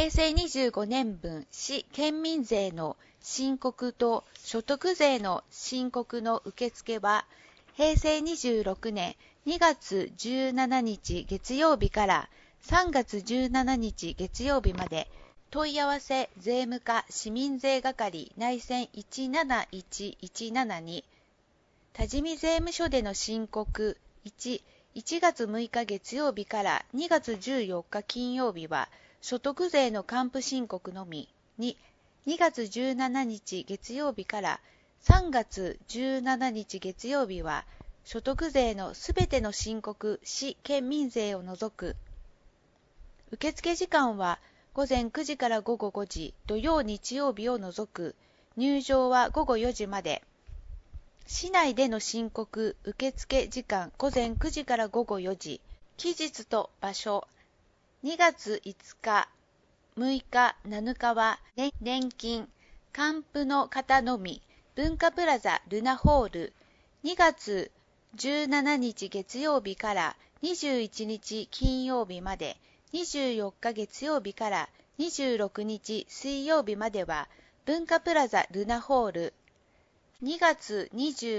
平成25年分市県民税の申告と所得税の申告の受付は、平成26年2月17日月曜日から3月17日月曜日まで、問い合わせ税務課市民税係内線17117に、多治見税務署での申告1月6日月曜日から2月14日金曜日は所得税の還付申告のみ、2月17日月曜日から3月17日月曜日は所得税のすべての申告市県民税を除く。受付時間は午前9時から午後5時、土曜日曜日を除く。入場は午後4時まで。市内での申告受付時間午前9時から午後4時。期日と場所。2月5日、6日、7日は年金、還付の方のみ。文化プラザルナホール。2月17日月曜日から21日金曜日まで。24日月曜日から26日水曜日までは文化プラザルナホール。2月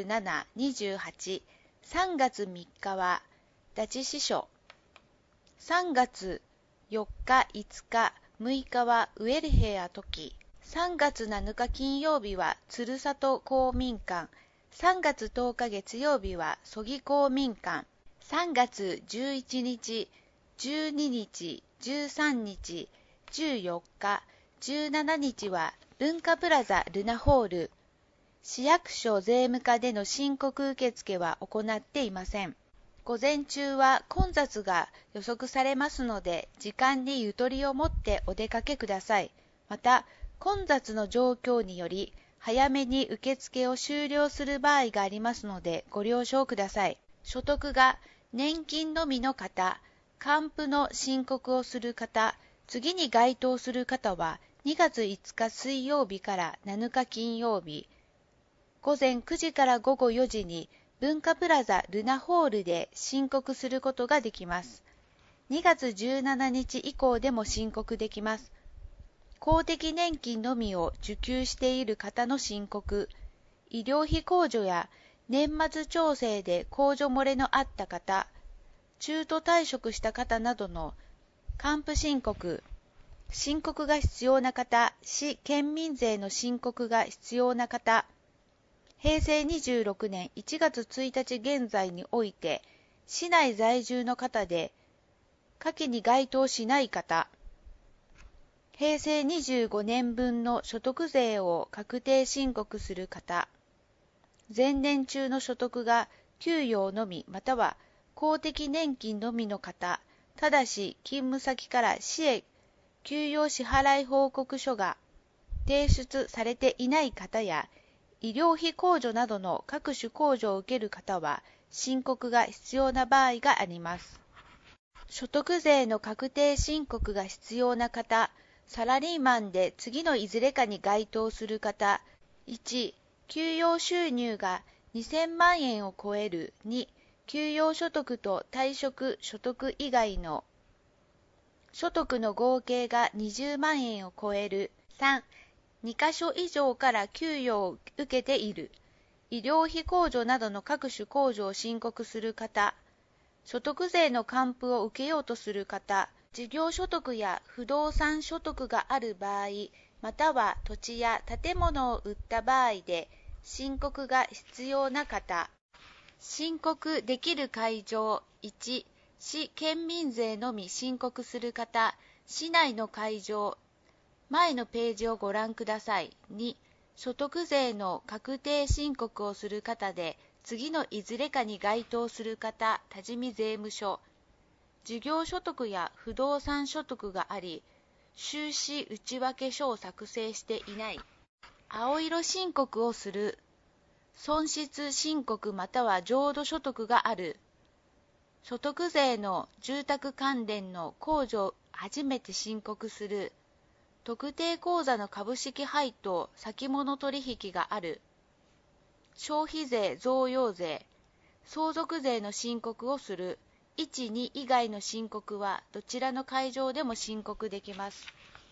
27、28、3月3日は立ち支所。3月4日、5日、6日はウェルヘア時。3月7日金曜日は鶴里公民館。3月10日月曜日は曽木公民館。3月11日、12日、13日、14日、17日は文化プラザルナホール。市役所税務課での申告受付は行っていません。午前中は混雑が予測されますので、時間にゆとりを持ってお出かけください。また、混雑の状況により、早めに受付を終了する場合がありますので、ご了承ください。所得が年金のみの方、還付の申告をする方、次に該当する方は2月5日水曜日から7日金曜日、午前9時から午後4時に文化プラザルナホールで申告することができます。2月17日以降でも申告できます。公的年金のみを受給している方の申告、医療費控除や年末調整で控除漏れのあった方、中途退職した方などの還付申告が必要な方、市県民税の申告が必要な方、平成26年1月1日現在において、市内在住の方で、下記に該当しない方、平成25年分の所得税を確定申告する方、前年中の所得が給与のみまたは公的年金のみの方、ただし勤務先から市へ給与支払い報告書が提出されていない方や、医療費控除などの各種控除を受ける方は申告が必要な場合があります。所得税の確定申告が必要な方、サラリーマンで次のいずれかに該当する方、1、給与収入が2000万円を超える。2、給与所得と退職所得以外の所得の合計が20万円を超える。3、2カ所以上から給与を受けている。医療費控除などの各種控除を申告する方、所得税の還付を受けようとする方、事業所得や不動産所得がある場合、または土地や建物を売った場合で申告が必要な方、申告できる会場、1、市県民税のみ申告する方、市内の会場、前のページをご覧ください。2、所得税の確定申告をする方で、次のいずれかに該当する方、多治見税務署、事業所得や不動産所得があり、収支内訳書を作成していない。青色申告をする。損失申告または浄土所得がある。所得税の住宅関連の控除を初めて申告する。特定口座の株式配当先物取引がある。消費税贈与税、相続税の申告をする。1、2以外の申告はどちらの会場でも申告できます。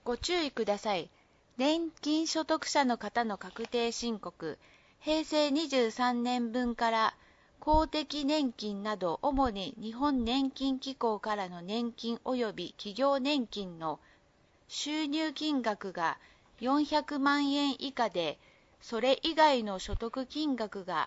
ご注意ください。年金所得者の方の確定申告、平成23年分から公的年金など主に日本年金機構からの年金及び企業年金の収入金額が400万円以下で、それ以外の所得金額が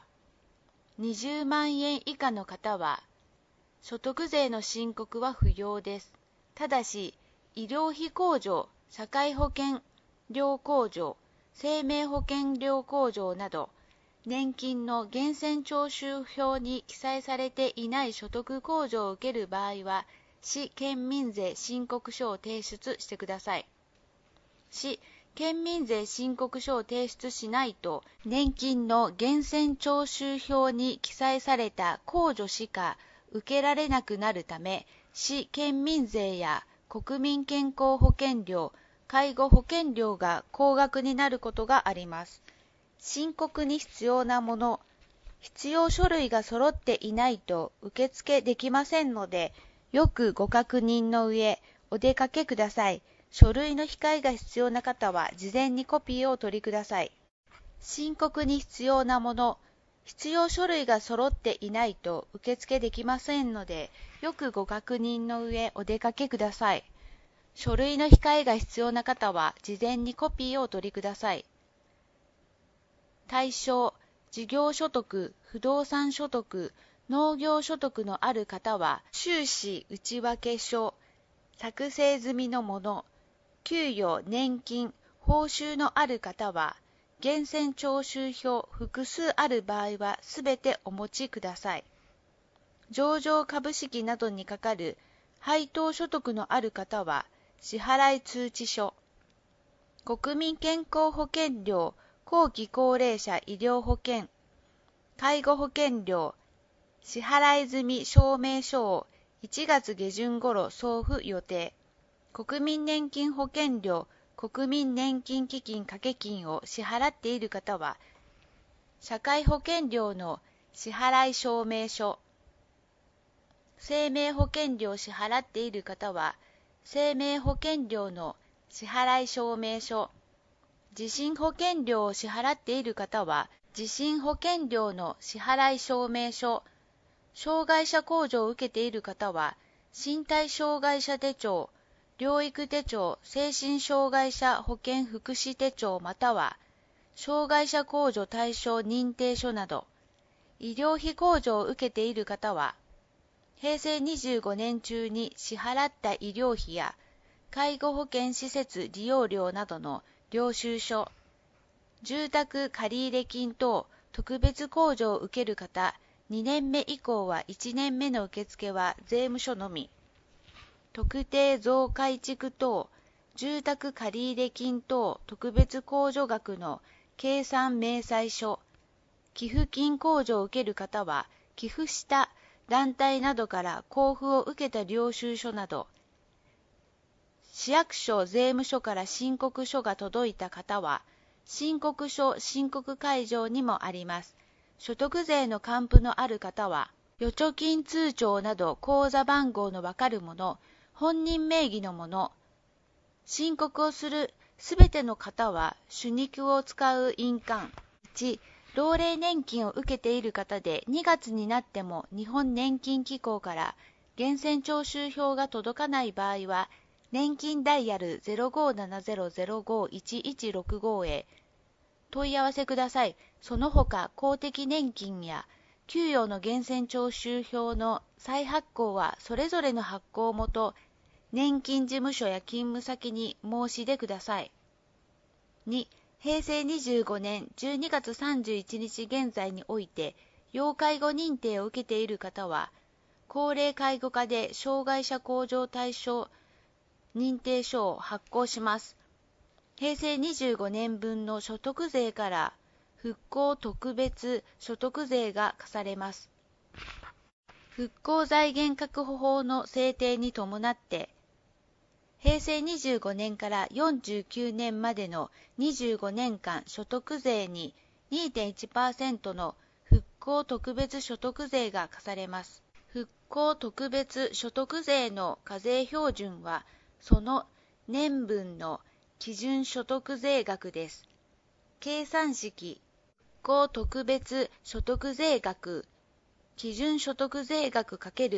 20万円以下の方は、所得税の申告は不要です。ただし、医療費控除、社会保険料控除、生命保険料控除など、年金の源泉徴収票に記載されていない所得控除を受ける場合は、市県民税申告書を提出してください。市県民税申告書を提出しないと、年金の源泉徴収票に記載された控除しか受けられなくなるため、市県民税や国民健康保険料、介護保険料が高額になることがあります。申告に必要なもの、必要書類が揃っていないと受付できませんので、よくご確認の上、お出かけください。書類の控えが必要な方は、事前にコピーをお取りください。申告に必要なもの、必要書類が揃っていないと受付できませんので、よくご確認の上、お出かけください。書類の控えが必要な方は、事前にコピーをお取りください。対象、事業所得、不動産所得、農業所得のある方は、収支内訳書、作成済みのもの、給与、年金、報酬のある方は、源泉徴収票複数ある場合はすべてお持ちください。上場株式などにかかる配当所得のある方は、支払通知書、国民健康保険料、後期高齢者医療保険、介護保険料、支払済み証明書を1月下旬頃送付予定。国民年金保険料、国民年金基金掛金を支払っている方は、社会保険料の支払証明書、生命保険料を支払っている方は、生命保険料の支払証明書、地震保険料を支払っている方は、地震保険料の支払証明書、障害者控除を受けている方は、身体障害者手帳、療育手帳、精神障害者保健福祉手帳または、障害者控除対象認定書など、医療費控除を受けている方は、平成25年中に支払った医療費や、介護保険施設利用料などの領収書、住宅借入金等特別控除を受ける方、2年目以降は1年目の受付は税務署のみ。特定増改築等、住宅借入金等特別控除額の計算明細書、寄付金控除を受ける方は、寄付した団体などから交付を受けた領収書など、市役所税務署から申告書が届いた方は、申告書申告会場にもあります。所得税の還付のある方は、預貯金通帳など口座番号のわかるもの、本人名義のもの、申告をするすべての方は、手肉を使う印鑑。1、老齢年金を受けている方で2月になっても日本年金機構から源泉徴収票が届かない場合は、年金ダイヤル 0570-05-1165 へ問い合わせください。その他、公的年金や給与の源泉徴収票の再発行はそれぞれの発行元、年金事務所や勤務先に申し出ください。2、平成25年12月31日現在において、要介護認定を受けている方は、高齢介護課で障害者控除対象認定書を発行します。平成25年分の所得税から復興特別所得税が課されます。復興財源確保法の制定に伴って、平成25年から49年までの25年間所得税に 2.1% の復興特別所得税が課されます。復興特別所得税の課税標準は、その年分の基準所得税額です。計算式、復興特別所得税額、基準所得税額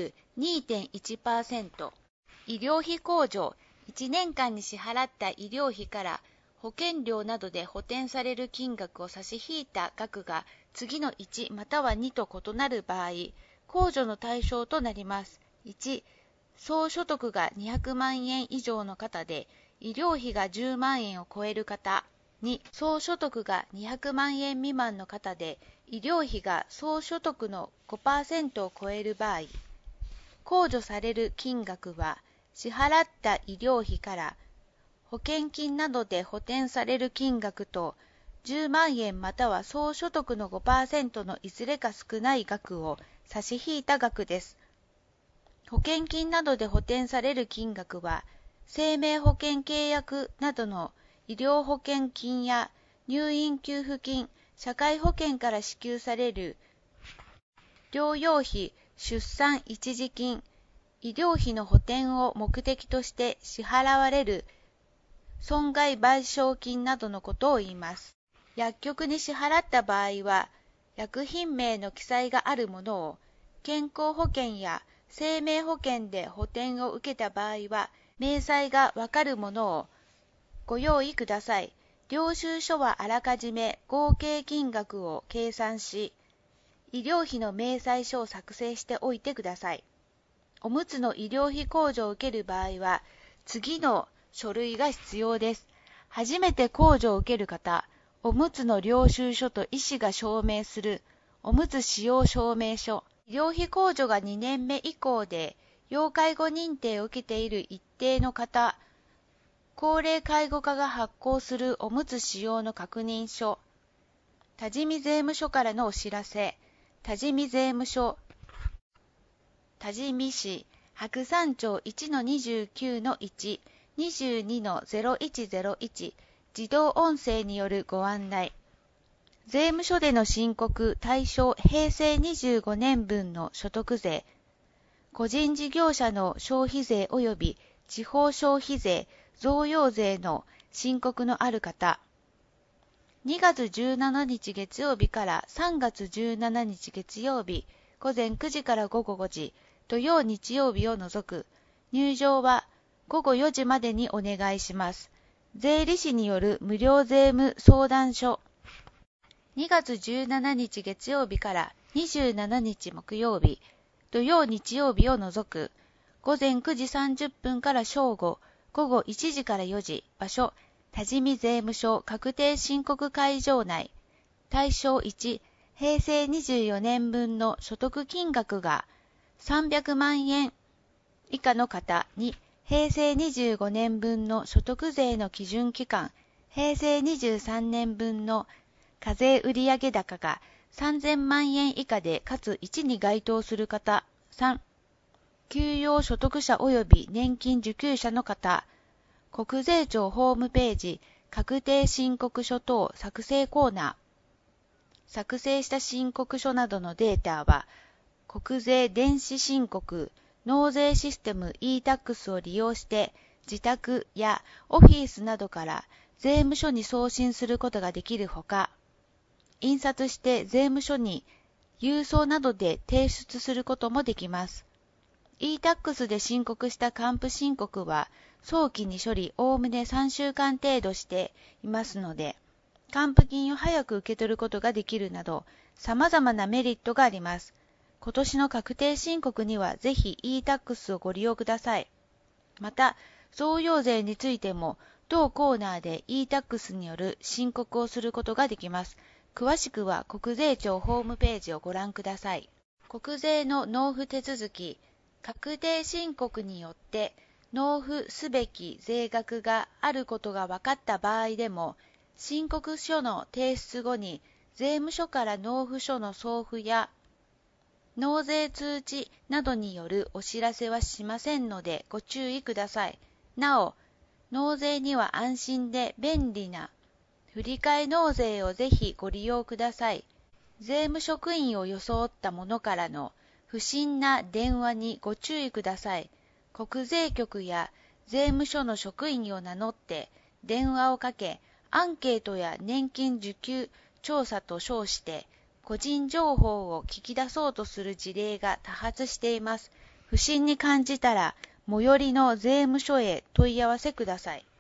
×2.1%。医療費控除、1年間に支払った医療費から保険料などで補填される金額を差し引いた額が次の1または2と異なる場合、控除の対象となります。1、総所得が200万円以上の方で、医療費が10万円を超える方。2、総所得が200万円未満の方で、医療費が総所得の 5% を超える場合、控除される金額は、支払った医療費から保険金などで補填される金額と、10万円または総所得の 5% のいずれか少ない額を差し引いた額です。保険金などで補填される金額は、生命保険契約などの医療保険金や入院給付金、社会保険から支給される療養費、出産一時金、医療費の補填を目的として支払われる損害賠償金などのことを言います。薬局に支払った場合は、薬品名の記載があるものを、健康保険や生命保険で補填を受けた場合は、明細がわかるものをご用意ください。領収書はあらかじめ合計金額を計算し、医療費の明細書を作成しておいてください。おむつの医療費控除を受ける場合は、次の書類が必要です。初めて控除を受ける方、おむつの領収書と医師が証明するおむつ使用証明書、医療費控除が2年目以降で要介護認定を受けている一定の方、高齢介護課が発行するおむつ使用の確認書、多治見税務署からのお知らせ、多治見税務署、多治見市白山町 1-29-1、22-0101、自動音声によるご案内。税務署での申告対象平成25年分の所得税、個人事業者の消費税及び地方消費税、贈与税の申告のある方、2月17日月曜日から3月17日月曜日、午前9時から午後5時、土曜日曜日を除く、入場は午後4時までにお願いします。税理士による無料税務相談所。2月17日月曜日から27日木曜日、土曜日曜日を除く、午前9時30分から正午、午後1時から4時、場所、多治見税務署確定申告会場内。対象1、平成24年分の所得金額が300万円以下の方に、平成25年分の所得税の基準期間、平成23年分の課税売上高が3000万円以下でかつ1に該当する方。3、給与所得者及び年金受給者の方。国税庁ホームページ、確定申告書等作成コーナー。作成した申告書などのデータは、国税電子申告、納税システム e-tax を利用して自宅やオフィスなどから税務署に送信することができるほか、印刷して税務署に郵送などで提出することもできます。e-tax で申告した還付申告は早期に処理おおむね3週間程度していますので、還付金を早く受け取ることができるなど様々なメリットがあります。今年の確定申告にはぜひ e-tax をご利用ください。また、贈与税についても同コーナーで e-tax による申告をすることができます。詳しくは国税庁ホームページをご覧ください。国税の納付手続き、確定申告によって納付すべき税額があることが分かった場合でも、申告書の提出後に税務署から納付書の送付や納税通知などによるお知らせはしませんのでご注意ください。なお、納税には安心で便利な振替納税をぜひご利用ください。税務職員を装った者からの不審な電話にご注意ください。国税局や税務署の職員を名乗って電話をかけ、アンケートや年金受給調査と称して個人情報を聞き出そうとする事例が多発しています。不審に感じたら最寄りの税務署へ問い合わせください。